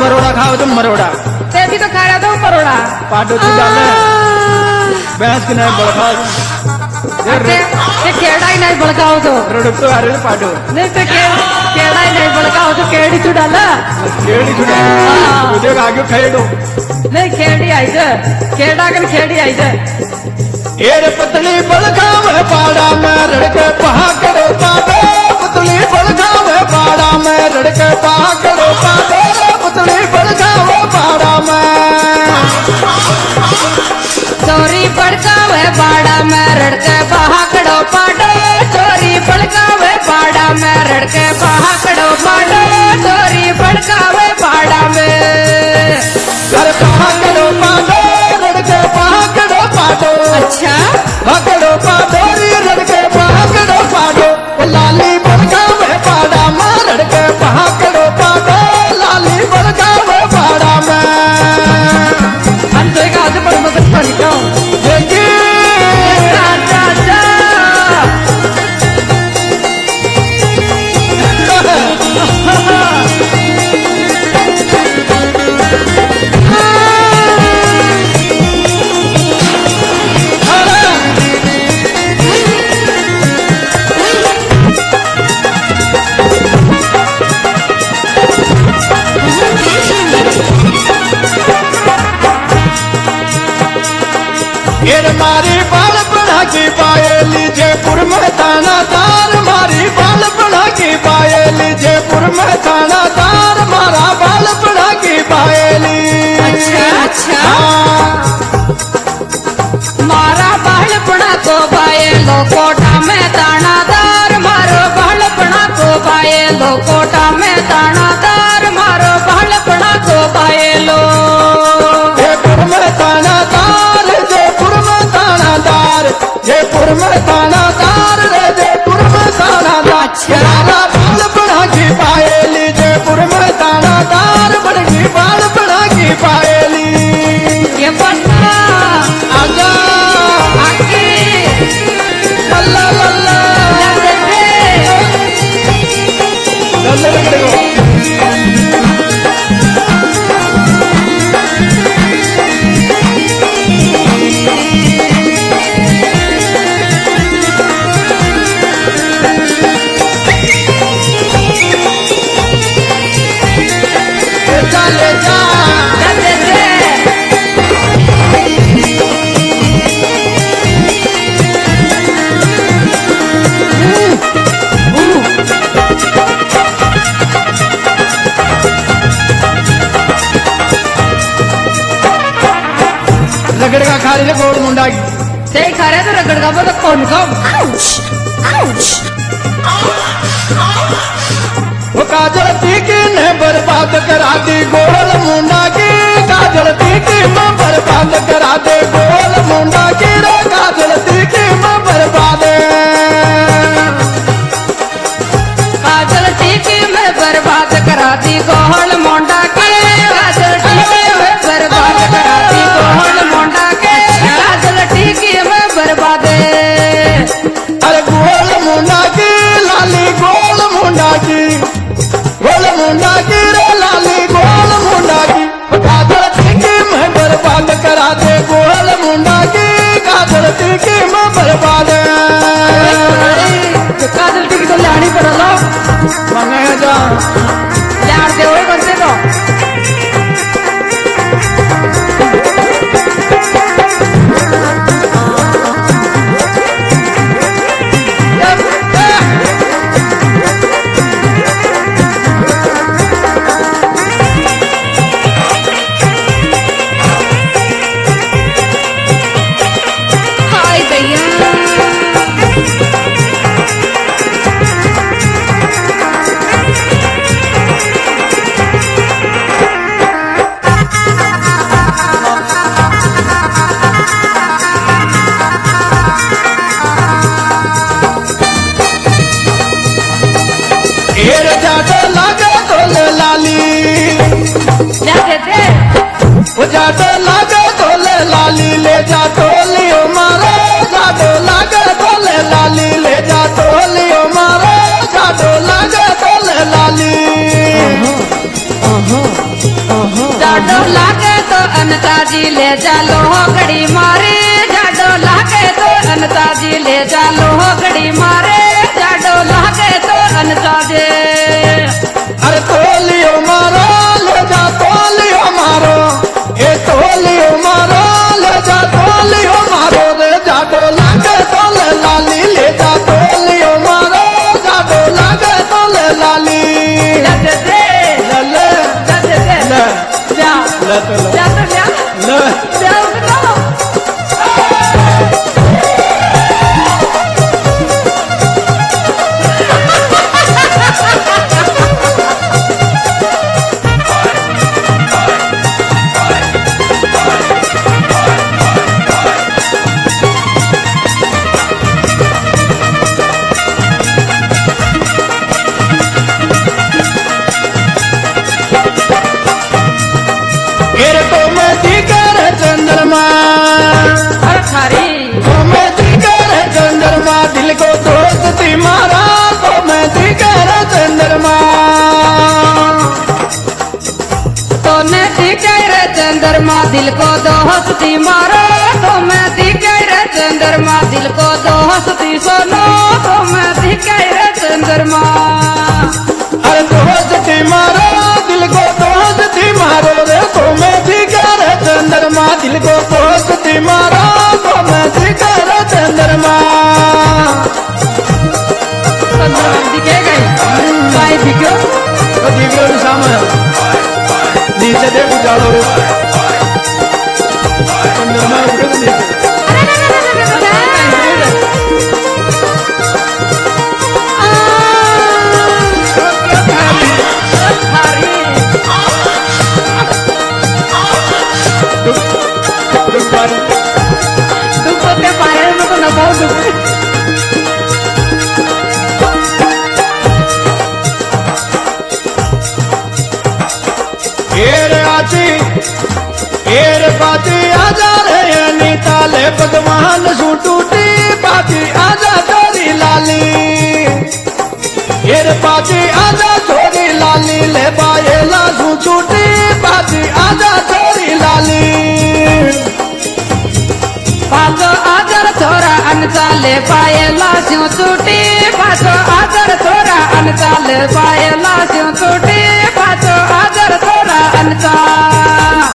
मरोड़ा खाओ तुम मरोड़ा ते भी तो खा रहा था मरोड़ा पाडो तू डाले भैंस के नहीं बड़खा ये केड़ा ही नहीं बड़काओ तो रड़प तो आ रहे पाडो नहीं तो केड़ा ही नहीं बड़काओ तो केड़ी तू डाला केड़ी तू डाला मुझे आगे खेड़ो नहीं खेड़ी आई जा केड़ा कर खेड़ी आई जा एरे पतली बड़कावे पाड़ा में रड़के पहाड़ो पादे पतली बड़कावे पाड़ा में रड़के पहाड़ो पादे पतली बड़कावे पाड़ा में चोरी बड़कावे पाड़ा में रड़के पहाड़ो पादे चोरी बड़कावे पाड़ा में रड़के पहाड़ो पादे चोरी बड़कावे पाड़ा में घर पहाड़ो पादे रड़के पहाड़ो पादो अच्छा पकड़ो पादोरी रड़के पहाड़ो पादो लाली बड़कावे पाड़ा में रड़के पहाड़ो पादो लाली बड़कावे पाड़ा में हम तो एक आधे पर मदद कर जाओ मारी बाल बना की पायली जयपुर में थानादार मारी बाल बना की पायली जयपुर में थानादार मारा बाल बना की पायली अच्छा अच्छा मारा बाल बना को पायलो कोटा में थानादार मारो बाल बना को पायलो कोटा में थानादार मारो बाल बना को पायलो जयपुर में थानादार जयपुर में थानादार जयपुर में थानादार जयपुर में थानादार मारा बाल बना की पायली जयपुर में थानादार बड़की बाल बना की पायली ये बन्ना आजा आके लल्ला लल्ला लल्ला लल्ला रगड़ का खा रही गोड़ मुंडा की सही खा रहे तो रगड़ का बोल कौन कौन वो काजल टीकी ने बर्बाद करा दी गोल मुंडा की काजल टीकी में बर्बाद करा दे गोल मुंडा की रे काजल टीकी में बर्बाद काजल टीकी में बर्बाद करा दी गोल मुंडा के काजल टीकी में बर्बाद करा दी गोल मुंडा के काजल टीकी में बर्बाद अरे गोल मुंडा की लाली गोल मुंडा की रे लाली गोल मुंडा की काजल टीकी में बर्बाद करा दे गोल मुंडा की काजल टीकी में बर्बाद काजल टीकी तो लानी पड़ा लो मंगे जा लाड़ दे जाडो लागे तो अनताजी ले जालो घड़ी मारे जाडो लागे तो अनताजी ले जालो घड़ी मारे जाडो लागे तो अनताजे अरे तोलियो मारो ले जा तोलियो मारो ए तोलियो मारो ले जा तोलियो मारो रे जाडो लागे तो ले लाली ले जा तोलियो मारो जाडो लागे तो ले लाली दे दे ले दे दे ले जा ले तो ले जा तो जा ले जा तो फिर तो मैं दिगर चंद्रमा अरे थारी तो मैं दिगर चंद्रमा दिल को दोस्ती मारा तो मैं दिगर चंद्रमा तो ने दिखे रे चंद्रमा दिल को दोस्ती मारो तो मैं दिखे रे चंद्रमा दिल को दोस्ती सुनो तो मैं दिखे रे चंद्रमा अरे दोस्ती मारो दिल को दोस्ती मारो रे तो मैं दिगर चंद्रमा दिल को दोस्ती मारो तो मैं दिगर चंद्रमा चंद्रमा दिखे गई भाई दिखो तो दिगर सामने नीचे देख उजालो रे चंद्रमा उड़े तो नीचे एर बाती आजा रे अनीता ले भगवान सू टूटी बाती आजा छोरी लाली एर बाती आजा छोरी लाली ले बायला सू टूटी बाती आजा छोरी लाली पाछो आदर छोरा अनचाले पायला स्यों चूटी पाछो आदर छोरा अनचाले पायला स्यों चूटी पाछो आदर छोरा अनचा